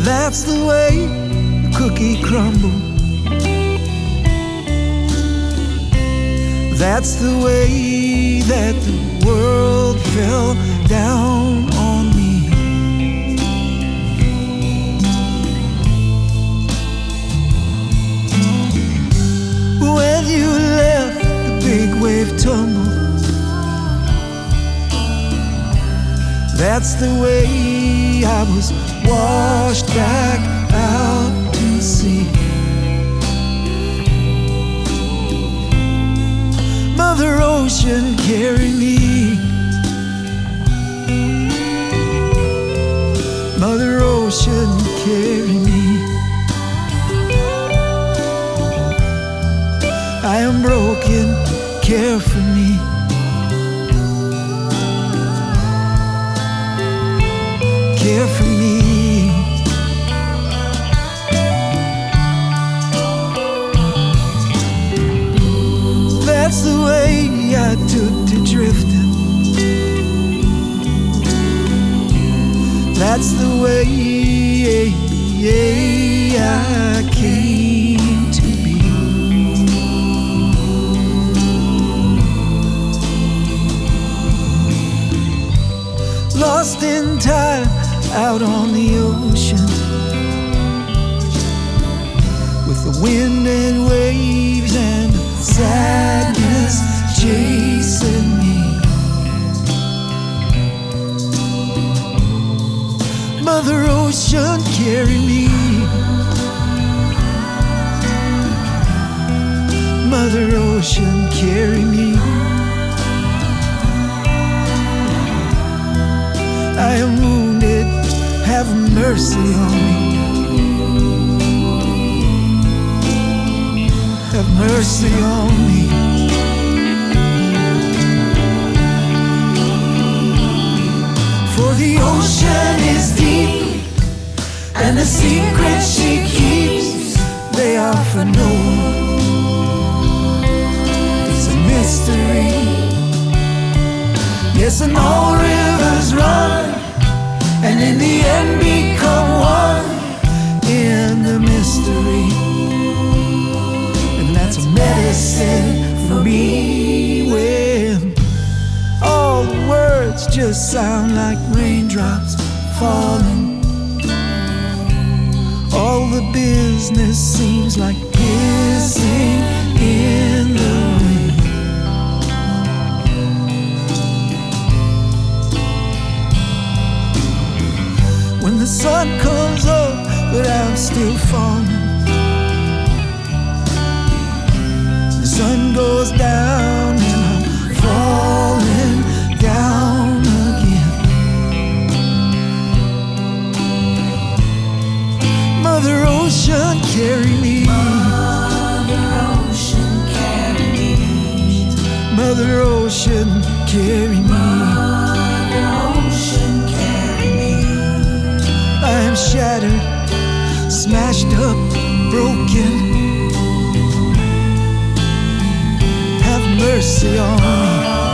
That's the way the cookie crumbled. That's the way that the world fell down on me. When you left, the big wave tumbled. That's the way I was washed back out to sea. Mother Ocean, carry me. Mother Ocean, carry me. I am broken, care for me. Care for me. That's the way I took to drifting. That's the way I came to be. Lost in time out on the ocean, with the wind and waves and sadness chasing me. Mother Ocean, carry me. Mother Ocean, carry me. I am wounded, have mercy on me. Have mercy on me. For the ocean is deep, and the secrets she keeps, they are for no one. It's a mystery. Yes, and all rivers run, and in the end become one in the mystery. And that's a medicine for me when all the words just sound like raindrops falling. All the business seems like kissing in the rain. When the sun comes up, but I'm still falling. The sun goes down and I'm falling down again. Mother Ocean, carry me. Mother Ocean, carry me. Mother Ocean, carry me. Mother Ocean, carry me. I am shattered, smashed up, broken. Have mercy on me.